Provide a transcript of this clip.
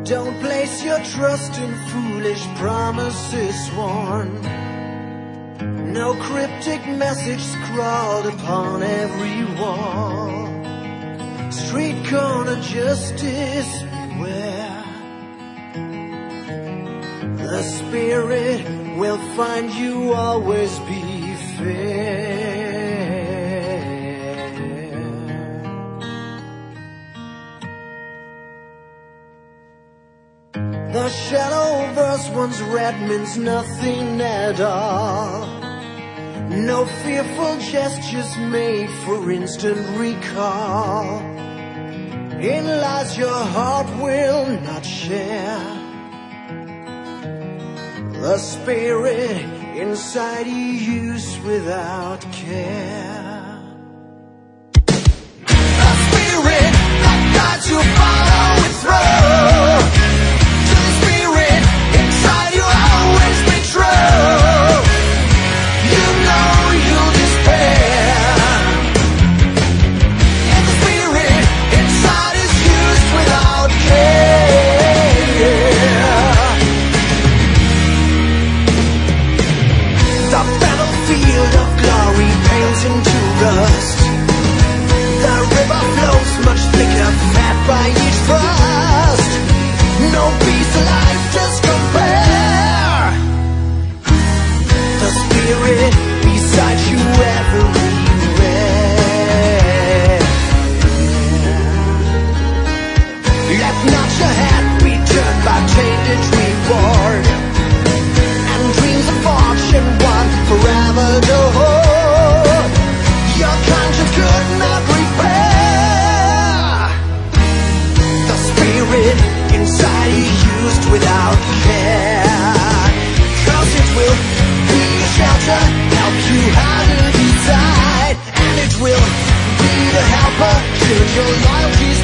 Don't place your trust in foolish promises sworn. No cryptic message scrawled upon every wall. Street corner justice, beware. The spirit will find you always be fair. The shallow verse once read means nothing at all. No fearful gestures made for instant recall. In lies your heart will not share. The spirit inside you used without care. The spirit that guides you follow it through. To the spirit inside you always be true. You know you'll despair. And the spirit inside is used without care. The battlefield of glory paints into rust. The river flows much thicker, fed by each thrust. No peace alive just compare. The spirit beside you everywhere. Let not your head be turned by tainted reward, and dreams of fortune won forever to hold. Your conscience could not repair. The spirit inside you used without care. 'Cause it will be a shelter, help you hide and decide. And it will be the helper should your loyalty